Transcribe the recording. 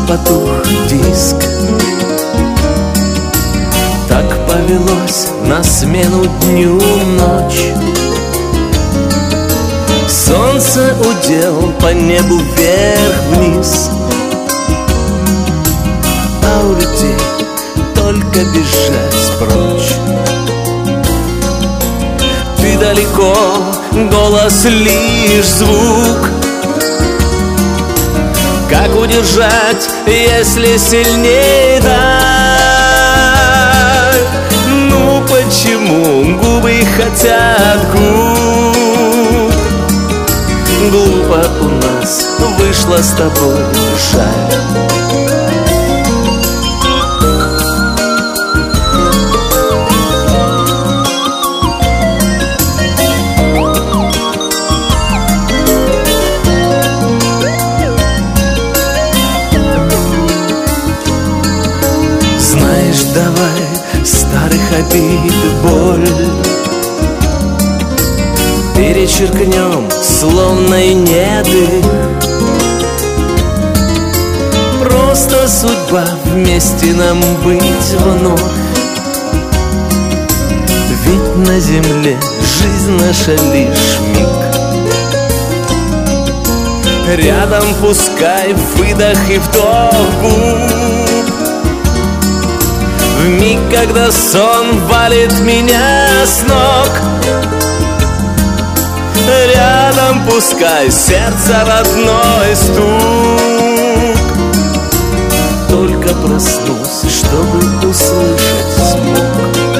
потух диск. Так повелось на смену дню ночь. Солнце удел по небу вверх-вниз, а у людей только бежать прочь. Ты далеко, голос лишь звук. Как удержать, если сильнее дай? Ну почему губы хотят губ? Глупо у нас вышло с тобой, жаль. Знаешь, давай старых обид боль перечеркнем, словно и нет их. Просто судьба, вместе нам быть вновь. Ведь на земле жизнь наша лишь миг. Рядом пускай выдох и вдох губ. В миг, когда сон валит меня с ног, рядом пускай сердце родной стук. Только проснусь, чтобы услышать смог.